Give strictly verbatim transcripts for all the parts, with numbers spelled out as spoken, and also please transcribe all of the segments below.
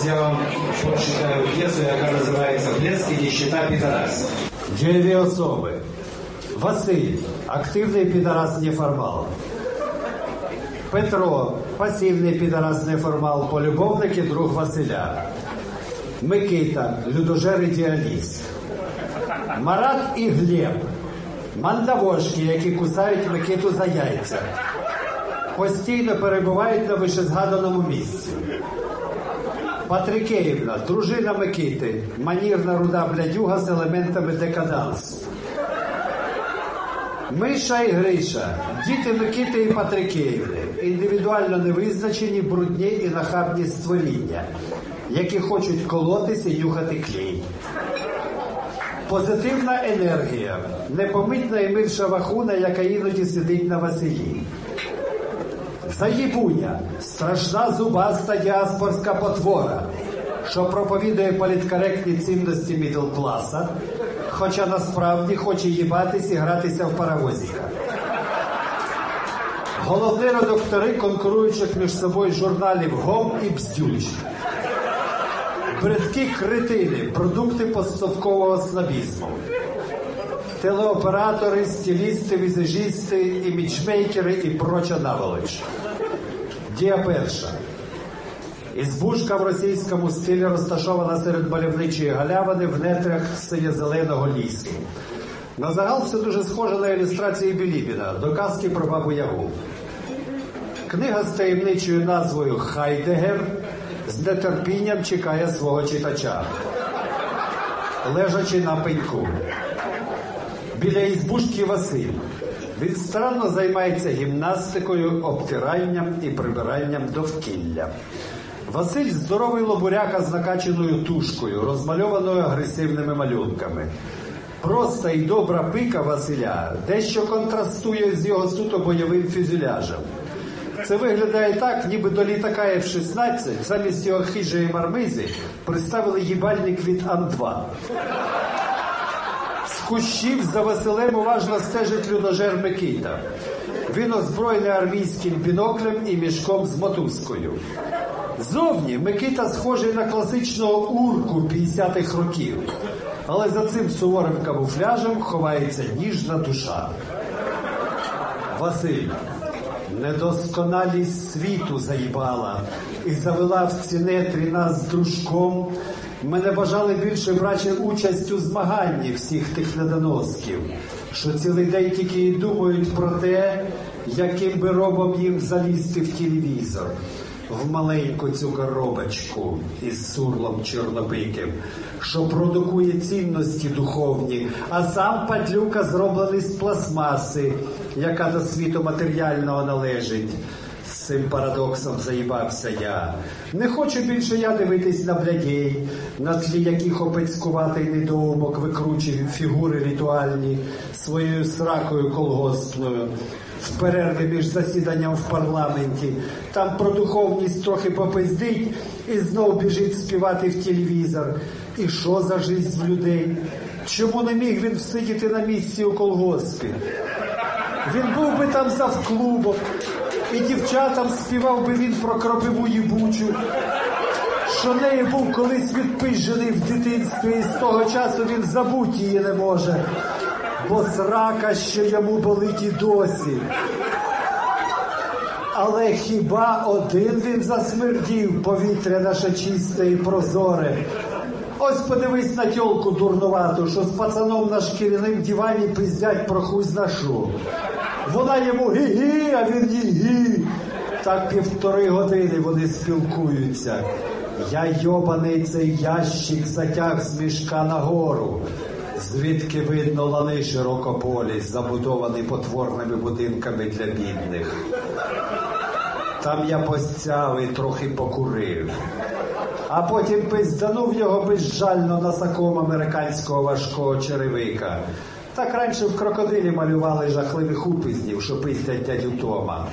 Зараз я вам прочитаю п'єсу, яка називається «Блеск і нищета підарас». Дієві особи. Василь – активний підарас-неформал. Петро – пасивний підарас-неформал, полюбовник і друг Василя. Микита – людожер-ідеаліст. Марат і Глеб – мандавошки, які кусають Микиту за яйця. Постійно перебувають на вищезгаданому місці. Патрикеївна – дружина Микити, манірна руда блядюга з елементами декадансу. Миша і Гриша – діти Микити і Патрикеївни, індивідуально невизначені, брудні і нахабні створіння, які хочуть колотися і нюхати клей. Позитивна енергія – непомитна і мирша вахуна, яка іноді сидить на Василі. Заїбуня – страшна зубаста діаспорська потвора, що проповідує політкоректні цінності мідл-класа, хоча насправді хоче їбатись і гратися в паровозіка. Головні редактори конкуруючих між собою журналів «Гом» і «Бздюч». Бридкі кретини – продукти постсовкового снобізму. Телеоператори, стилісти, візажісти, іміджмейкери і проча наволоч. Дія перша. Ізбушка в російському стилі розташована серед мальовничої галявини в нетрях синьо-зеленого лісу. На загал все дуже схоже на ілюстрації Білібіна до казки про Бабу Ягу. Книга з таємничою назвою «Хайдегер» з нетерпінням чекає свого читача, лежачи на пеньку. Біля ізбушки Василь. Він старанно займається гімнастикою, обтиранням і прибиранням довкілля. Василь – здоровий лобуряка з накаченою тушкою, розмальованою агресивними малюнками. Проста і добра пика Василя дещо контрастує з його суто бойовим фюзеляжем. Це виглядає так, ніби до літака еф шістнадцять замість його хижої мармизи приставили їбальник від Ан два. З кущів за Василем уважно стежить людожер Микита. Він озброєний армійським біноклем і мішком з мотузкою. Зовні Микита схожий на класичного урку п'ятдесятих років, але за цим суворим камуфляжем ховається ніжна душа. Василь. Недосконалість світу заїбала і завела в ці нетрі нас з дружком. Ми не бажали більше брати участь у змаганні всіх тих недоносків, що цілий день тільки і думають про те, яким би робом їм залізти в телевізор, в маленьку цю коробочку із сурлом чорнобиким, що продукує цінності духовні, а сам падлюка зроблений з пластмаси, яка до світу матеріального належить. З цим парадоксом заїбався я. Не хочу більше я дивитись на блядей, на тлі яких опецькуватий недоумок викручує фігури ритуальні своєю сракою колгоспною. В перерві між засіданням в парламенті. Там про духовність трохи попиздить і знов біжить співати в телевізор. І що за жизнь в людей? Чому не міг він всидіти на місці у колгоспі? Він був би там завклубом, і дівчатам співав би він про кропиву їбучу, що нею був колись відпизжений в дитинстві, і з того часу він забути її не може, бо срака, що йому болить і досі. Але хіба один він засмердів, повітря наше чисте і прозоре? Ось подивись на тьолку дурнувату, що з пацаном на шкіряним дивані пиздять про хуй зна що. Вона йому гі-гі, а він гі-гі. Так півтори години вони спілкуються. Я йобаний цей ящик затяг з мішка нагору, звідки видно лани широкополі, забудовані потворними будинками для бідних. Там я постяв і трохи покурив. А потім пизданув його безжально носаком американського важкого черевика. Так раніше в «Крокодилі» малювали жахливих упизнів, що пиздять дядю Тома.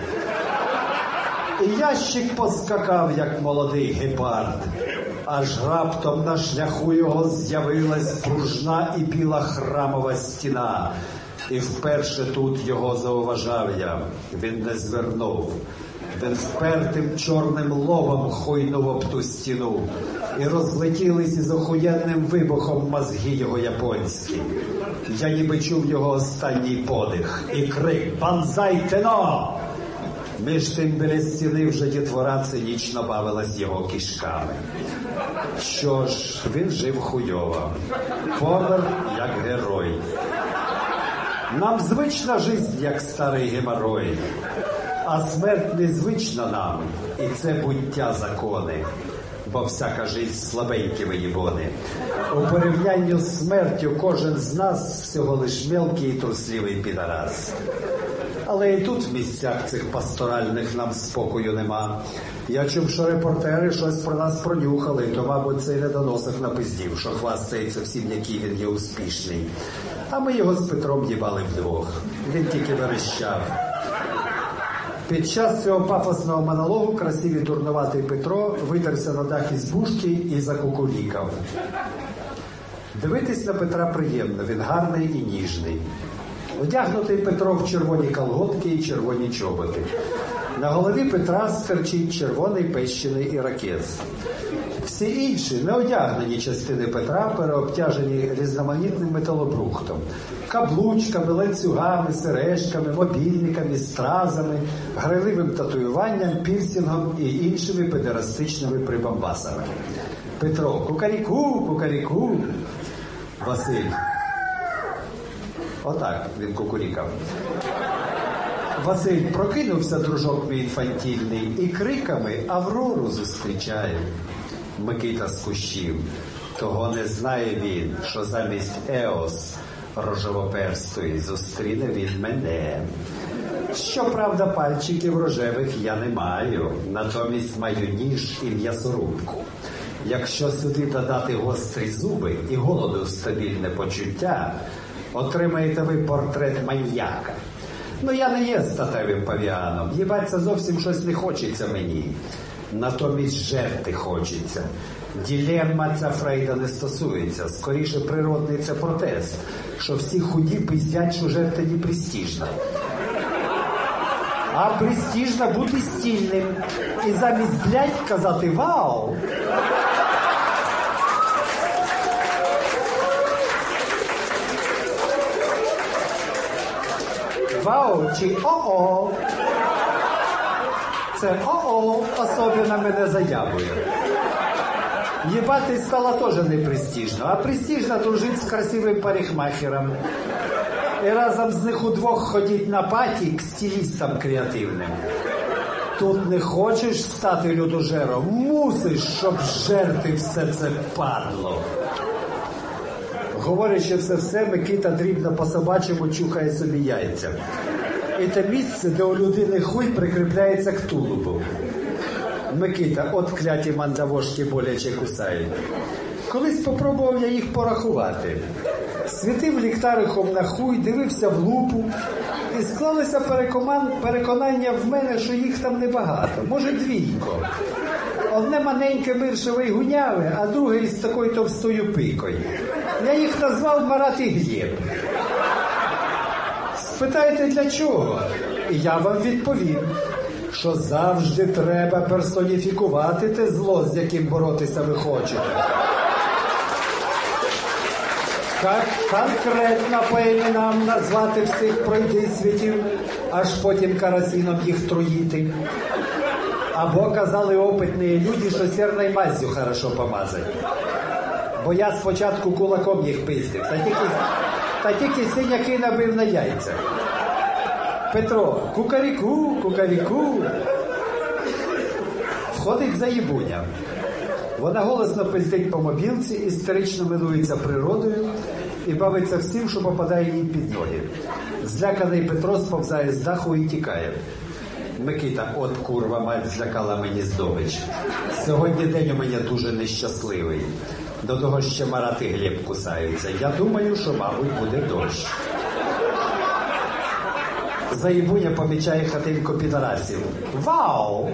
І ящик поскакав, як молодий гепард. Аж раптом на шляху його з'явилась пружна і біла храмова стіна. І вперше тут його зауважав я. Він не звернув. Він впертим чорним лобом хуйнув об ту стіну, і розлетілись із охуєнним вибухом мозги його японські. Я ніби чув його останній подих і крик «Банзай Тено!». Між тим біля стіни вже дітвора цинічно бавилась його кишками. Що ж, він жив хуйово, помер як герой. Нам звична жизнь, як старий геморой, а смерть незвична нам, і це буття закони, бо всяка жизнь слабенькі виїбони. У порівнянні з смертю кожен з нас всього лиш мелкий і трусливий підарас. Але і тут в місцях цих пасторальних нам спокою нема. Я чув, що репортери щось про нас пронюхали, то, мабуть, цей недоносок напиздів, що хвастається всім, який він є успішний. А ми його з Петром їбали вдвох. Він тільки верещав. Під час цього пафосного монологу красивий дурнуватий Петро витерся на дах ізбушки і закукурікав. Дивитись на Петра приємно, він гарний і ніжний. Одягнутий Петро в червоні колготки і червоні чоботи. На голові Петра стерчить червоний пещений ірокез. Всі інші неодягнені частини Петра переобтяжені різноманітним металобрухтом. Каблучками, ланцюгами, сережками, мобільниками, стразами, грайливим татуюванням, пірсінгом і іншими педерастичними прибамбасами. Петро: кукаріку, кукаріку. Василь: отак він кукурікав. Василь: прокинувся, дружок мій інфантільний, і криками Аврору зустрічає. Микита з кущів: того не знає він, що замість Еос рожевоперстої зустріне він мене. Щоправда, пальчиків рожевих я не маю, натомість маю ніж і м'ясорубку. Якщо сюди додати гострі зуби і голоду стабільне почуття, отримаєте ви портрет маньяка. Ну, я не є статевим павіаном, їбаться зовсім щось не хочеться мені. Натомість жерти хочеться. Ділемма ця Фрейда не стосується, скоріше природний це протез, що всі худі пиздять, що жерти не престижно. А престижно бути стільним і замість блядь казати «Вау!». Вау чи о-о. Це о-о особливо мене заявує. Єбатись стало теж не престижно, а престижно дружить з красивим парикмахером. І разом з них удвох ходіть на паті к стилістам креативним. Тут не хочеш стати людожером, мусиш, щоб жерти все це падло. Говорячи все-все, Микита дрібно по-собачому чухає собі яйця. І те місце, де у людини хуй прикріпляється к тулубу. Микита: от кляті мандавошки боляче кусають. Колись попробував я їх порахувати. Світив ліхтариком на хуй, дивився в лупу, і склалося переконання в мене, що їх там небагато, може двійко. Одне маленьке миршеве й гуняве, а друге із такою товстою пикою. Я їх назвав Марат і Глєб. Спитаєте, для чого? І я вам відповім, що завжди треба персоніфікувати те зло, з яким боротися ви хочете. Как конкретно по іменам назвати всіх пройдисвітів, аж потім карасином їх труїти. Або казали опитні люди, що сірною маззю хорошо помазать. Бо я спочатку кулаком їх пиздив, та тільки, та тільки синяки набив на яйця. Петро: кукаріку, кукаріку. Входить заїбуня. Вона голосно пиздить по мобілці, істерично милується природою і бавиться всім, що попадає їй під ноги. Зляканий Петро сповзає з даху і тікає. Микита: от курва мать злякала мені здобич. Сьогодні день у мене дуже нещасливий. До того ще Марат і Глеб кусаються. Я думаю, що, мабуть, буде дощ. Заїбуня помічає хатинку підарасів. Вау!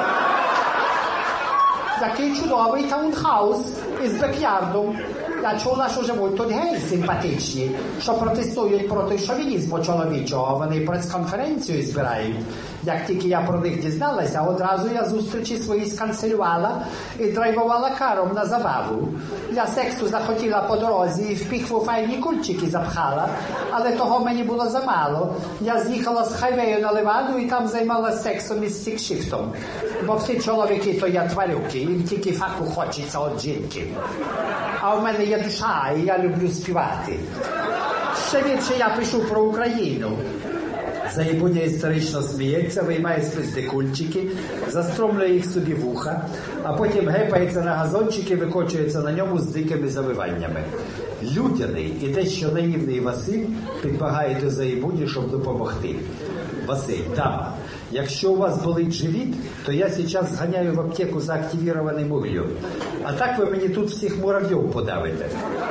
Який чудовий таунхаус із бекярдом. Я чула, що живуть тут гей симпатичні, що протестують проти шовінізму чоловічого. Вони прес-конференцію збирають. Як тільки я про них дізналася, одразу я зустрічі свої сканцелювала і драйвувала каром на забаву. Я сексу захотіла по дорозі і в піхву файні кульчики запхала, але того мені було замало. Я з'їхала з хайвею на Леваду і там займалася сексом із стікшифтом. Бо всі чоловіки то я тварюки, їм тільки факу хочеться від жінки. А в мене є душа, і я люблю співати. Ще більше я пишу про Україну. Заєбуня історично сміється, виймає з пизди кульчики, застромлює їх собі в уха, а потім гепається на газончик і викочується на ньому з дикими завиваннями. Людяний і дещо наївний Василь підбагає до Заєбуні, щоб допомогти. Василь, дама, якщо у вас болить живіт, то я зараз зганяю в аптеку за активірованим углем. А так ви мені тут всіх муравйов подавите.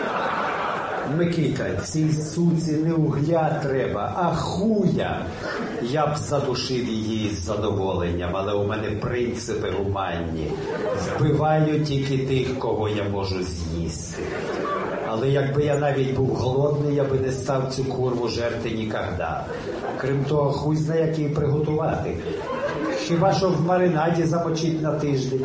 Микита, цій суці не угля треба, а хуя. Я б задушив її з задоволенням, але у мене принципи гуманні. Вбиваю тільки тих, кого я можу з'їсти. Але якби я навіть був голодний, я би не став цю курву жерти ніколи. Крім того, хуй знає, як її приготувати. Хіба що в маринаді замочить на тиждень.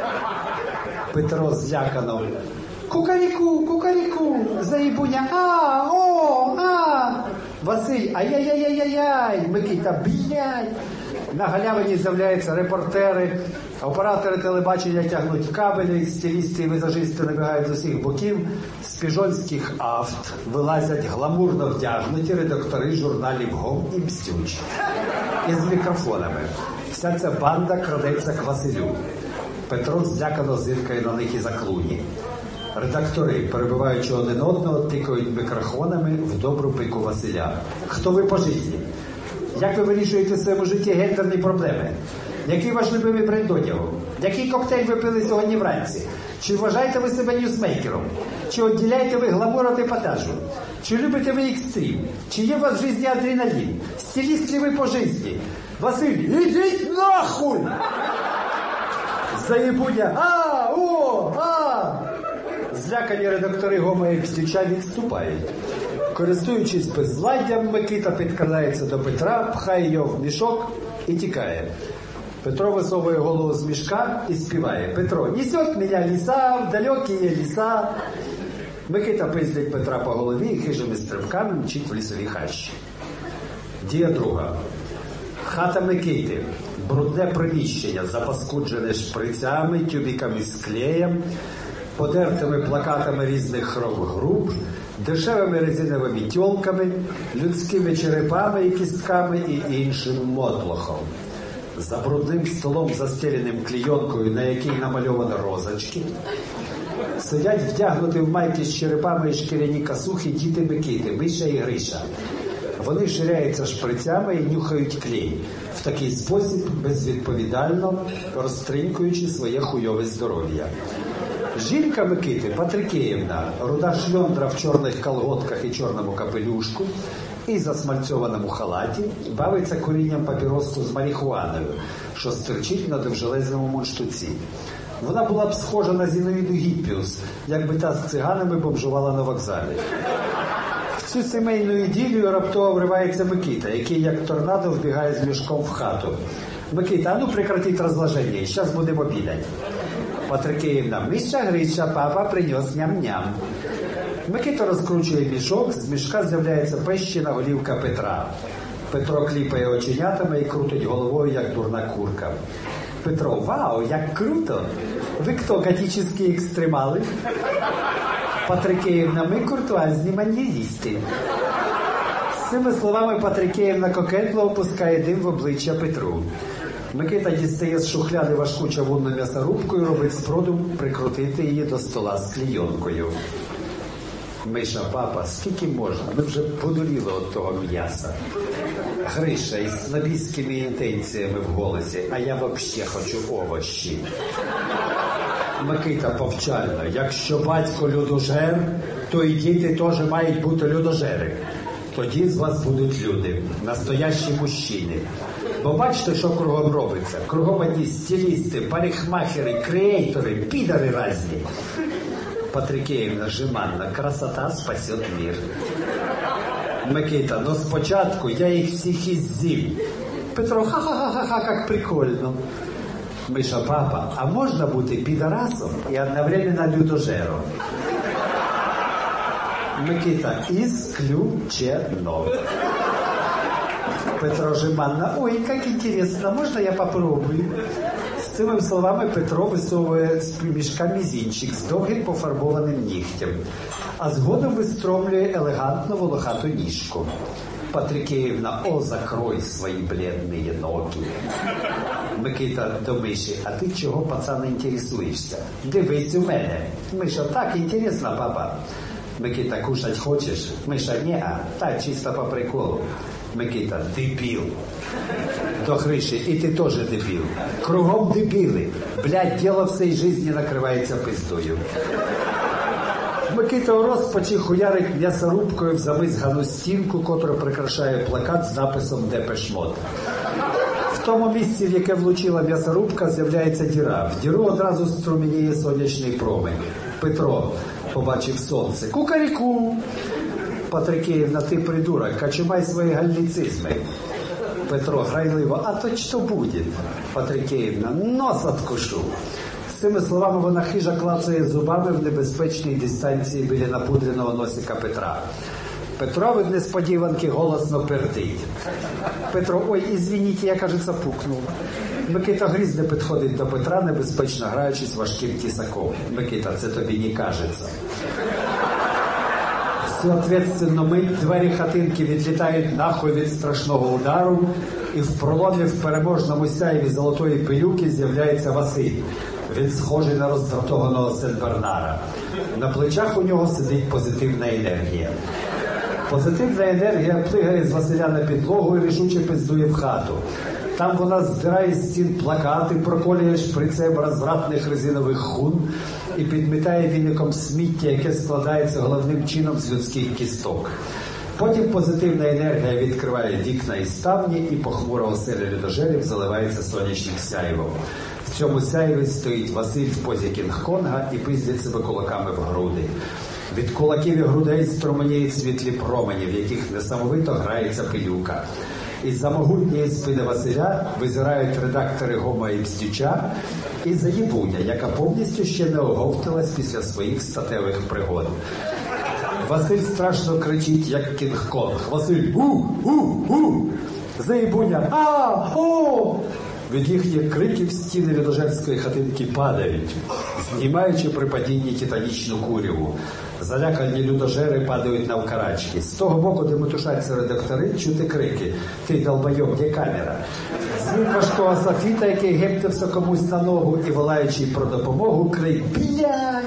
Петро злякано. Кукаріку, кукаріку, Заєбуня, а, о, а. Василь, ай-яй-яй-яй-яй, Микита, блядь. На галявині з'являються репортери, оператори телебачення тягнуть кабелі, стилісти і візажисти набігають з усіх боків, з піжонських авт вилазять гламурно вдягнуті редактори журналів «Гом» і «Мстюч». Із мікрофонами. Вся ця банда крадеться к Василю. Петро злякано зиркає на них і заклуні. Редактори, перебиваючи один одного, тикають мікрофонами в добру пику Василя. Хто ви по житті? Як ви вирішуєте в своєму житті гендерні проблеми? Який ваш любимий бренд одягу? Який коктейль ви пили сьогодні вранці? Чи вважаєте ви себе ньюсмейкером? Чи відділяєте ви гламур від епатажу? Чи любите ви екстрім? Чи є у вас в житті адреналін? Стиліст ли ви по житті? Василь, ідіть нахуй! Заєбуня, а, о, а! Злякані редактори «Гома» і «Мстюча» відступають. Користуючись безвладдям, Микита підкрадається до Петра, пхає його в мішок і тікає. Петро висовує голову з мішка і співає. Петро, несет мене ліса, в далекі ліса. Микита пиздить Петра по голові і хижими стрибками мчить в лісові хащі. Дія друга. Хата Микити. Брудне приміщення, запаскуджене шприцями, тюбіками з клеєм, подертими плакатами різних рок-груп, дешевими резиновими тьолками, людськими черепами і кістками і іншим мотлохом. За брудним столом, застеленим клійонкою, на якій намальовано розочки, сидять вдягнуті в майки з черепами і шкіряні касухи діти Микити, Миша і Гриша. Вони ширяються шприцями і нюхають клей. В такий спосіб безвідповідально розтринькуючи своє хуйове здоров'я. Жінка Микити, Патрикеївна, руда шльондра в чорних колготках і чорному капелюшку і засмальцьованому халаті, бавиться курінням папіроску з марихуаною, що стирчить на довжелезному мундштуці. Вона була б схожа на Зіновіду Гіппіус, якби та з циганами бомжувала на вокзалі. В цю сімейну ідилію раптово вривається Микита, який як торнадо вбігає з мішком в хату. Микита, а ну прекратіть розложення, зараз будемо обідати. Патрикеївна, Миша, Гриша, папа принес ням-ням. Микита розкручує мішок, з мішка з'являється пещена голівка Петра. Петро кліпає оченятами і крутить головою, як дурна курка. Петро, вау, як круто! Ви хто, готическі екстремали? Патрикеївна, ми куртуазні маньєристи. З цими словами Патрикеївна кокетливо опускає дим в обличчя Петру. Микита дістає з шухляди важку чавунну м'ясорубку і робить спробу прикрутити її до стола з клійонкою. Миша, папа, скільки можна? Ми вже подуріли від того м'яса. Гриша із снобістськими інтенціями в голосі, а я взагалі хочу овощі. Микита повчально, якщо батько людожер, то і діти теж мають бути людожери. Тоді з вас будуть люди, настоящі мужчини. Бо бачите, що кругом робиться? Кругом одні стилісти, парикмахери, креатори, підари разні. Патрикеївна жеманна, красота спасет мир. Микита, но спочатку я їх всіх із зім. Петро, ха-ха-ха-ха, как прикольно. Миша, папа, а можно бути підарасом и одновременно людожером? Микита, исключено. Петро жеманно, ой, как интересно, можно я попробую? З цими словами Петро висовує з мішка мізінчик з довгим пофарбованим нігтем, а згодом вистромлює елегантну волохату ніжку. Патрикеївна, о, закрой свої бледні ноги. Микита до Миші, а ти чого, пацан, інтересуєшся? Дивись у мене. Миша, так, інтересно, папа. Микита, кушать хочеш? Миша, не-а, так, чисто по приколу. Микита, дебіл. До Гриші, і ти теж дебіл. Кругом дебіли. Блядь, діло всей жизни накривається пиздою. Микита у розпачі хуярить м'ясорубкою в замизгану стінку, котра прикрашає плакат з написом «Депеш Мод». В тому місці, в яке влучила м'ясорубка, з'являється діра. В діру одразу струменіє сонячний промень. Петро побачив сонце. Кукаріку! Патрикеївна, ти придурок, качумай свої галліцизми. Петро грайливо, а то що буде? Патрикеївна, нос откушу. З цими словами вона хижа клацає зубами в небезпечній дистанції біля напудреного носика Петра. Петро від несподіванки голосно пердить. Петро, ой, извините, я, кажется, пукнув. Микита грізно підходить до Петра, небезпечно граючись важким тісаком. Микита, це тобі не кажеться. Соответственно, мить двері хатинки відлітають нахуй від страшного удару, і в проломі в переможному сяйві золотої пилюки з'являється Василь. Він схожий на роздратованого Сен-Бернара. На плечах у нього сидить позитивна енергія. Позитивна енергія плигає з Василя на підлогу і рішуче пиздує в хату. Там вона здирає з стін плакати, проколює шприцем розвратних резинових хун і підмітає віником сміття, яке складається головним чином з людських кісток. Потім позитивна енергія відкриває вікна і ставні, і похмура оселя людожерів заливається сонячним сяйвом. В цьому сяйві стоїть Василь в позі Кінг-Конга і пиздить себе кулаками в груди. Від кулаків і грудей струменіють світлі промені, в яких несамовито грається пилюка. Із-за могутньої спини Василя визирають редактори Гома і Бздюча і Заєбуня, яка повністю ще не оговталась після своїх статевих пригод. Василь страшно кричить, як Кінг-Конг. Василь, у-у-у! Заєбуня, а-о! Від їхніх криків стіни людожерської хатинки падають, знімаючи при падінні титанічну куряву. Залякані людожери падають навкарачки. З того боку, де метушаться редактори, чути крики. Ти, долбойоб, де камера? Звук важкого софіта, який гептився комусь на ногу і, волаючи про допомогу, крик «Блядь!».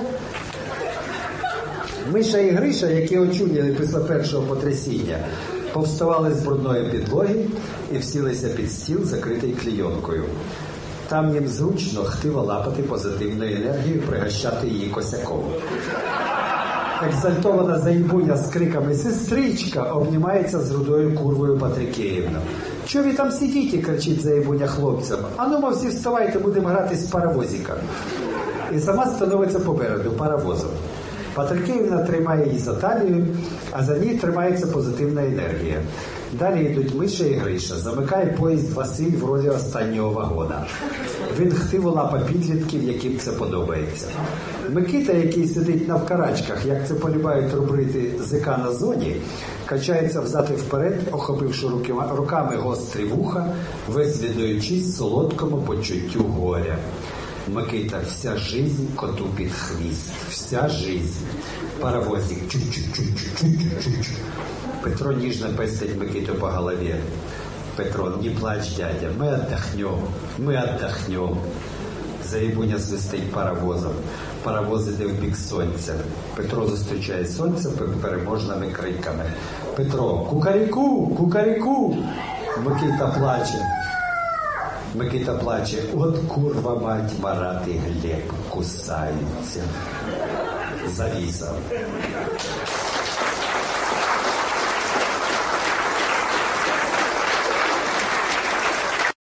Миша і Гриша, які очуняли після першого потрясіння, повставали з брудної підлоги і всілися під стіл, закритий клійонкою. Там їм зручно хтиво лапати позитивною енергією, пригощати її косяком. Екзальтована Заєбуня з криками «Сестричка!» обнімається з рудою курвою Патрикеївна. «Чо ви там сидите?» – кричить Заєбуня хлопцям. «А ну, мо всі вставайте, будемо гратись з паровозиком». І сама становиться попереду паровозом. Патрикеївна тримає її за талію, а за ній тримається позитивна енергія. Далі йдуть Миша і Гриша. Замикає поїзд Василь в ролі останнього вагона. Він хтиво лапа підлітків, яким це подобається. Микита, який сидить навкарачках, як це полюбають робити зика на зоні, качається взад і вперед, охопивши руками гострі вуха, вислідуючись солодкому почуттю горя. Микита, вся жизнь коту під хвіст. Вся жизнь. Паровозик. Чу-чу-чу-чу-чу-чу-чу. Петро ніжно пестить Микиту по голові. Петро, не плачь, дядя, мы отдохнем, мы отдохнем. Заєбуня свистить паровозом. Паровоз іде в бік сонця. Петро зустрічає сонце переможними криками. Петро, кукаріку, кукаріку. Микита плаче. Микита плаче. От курва мать, Марат і Глеб кусаються. Завіса.